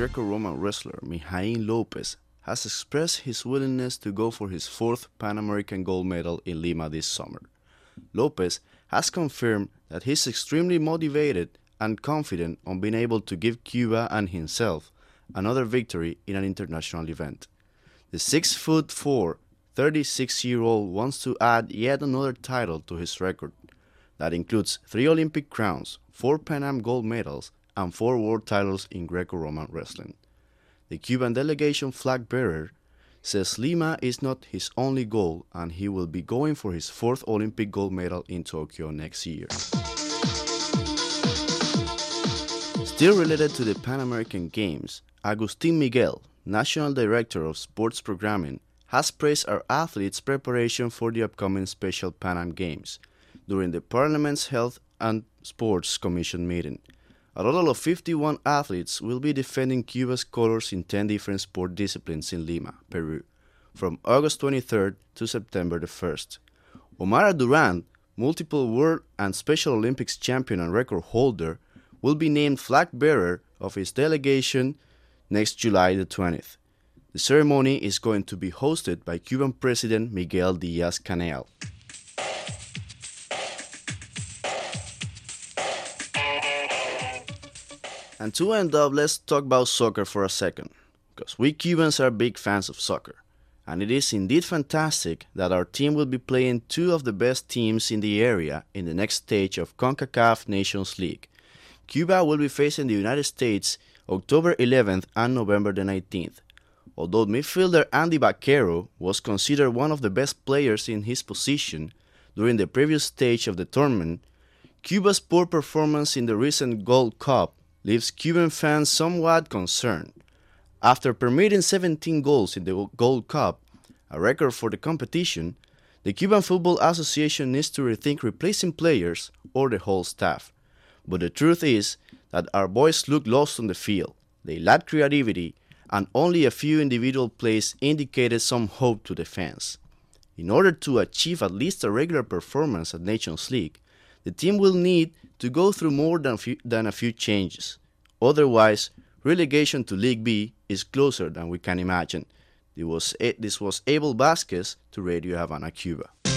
Greco-Roman wrestler Mijaín Lopez has expressed his willingness to go for his fourth Pan American gold medal in Lima this summer. Lopez has confirmed that he's extremely motivated and confident on being able to give Cuba and himself another victory in an international event. The 6'4", 36-year-old wants to add yet another title to his record. That includes 3 Olympic crowns, 4 Pan Am gold medals, and 4 world titles in Greco-Roman wrestling. The Cuban delegation flag bearer says Lima is not his only goal and he will be going for his 4th Olympic gold medal in Tokyo next year. Still related to the Pan American Games, Agustin Miguel, National Director of Sports Programming, has praised our athletes' preparation for the upcoming Special Pan Am Games during the Parliament's Health and Sports Commission meeting. A total of 51 athletes will be defending Cuba's colors in 10 different sport disciplines in Lima, Peru, from August 23rd to September the 1st. Omar Durand, multiple World and Special Olympics champion and record holder, will be named flag bearer of his delegation next July the 20th. The ceremony is going to be hosted by Cuban President Miguel Díaz-Canel. And to end up, let's talk about soccer for a second, because we Cubans are big fans of soccer, and it is indeed fantastic that our team will be playing 2 of the best teams in the area in the next stage of CONCACAF Nations League. Cuba will be facing the United States October 11th and November the 19th. Although midfielder Andy Vaquero was considered one of the best players in his position during the previous stage of the tournament, Cuba's poor performance in the recent Gold Cup leaves Cuban fans somewhat concerned. After permitting 17 goals in the Gold Cup, a record for the competition, the Cuban Football Association needs to rethink replacing players or the whole staff. But the truth is that our boys look lost on the field. They lack creativity, and only a few individual plays indicated some hope to the fans. In order to achieve at least a regular performance at Nations League, the team will need to go through more than a few changes. Otherwise, relegation to League B is closer than we can imagine. This was Abel Vasquez to Radio Havana, Cuba.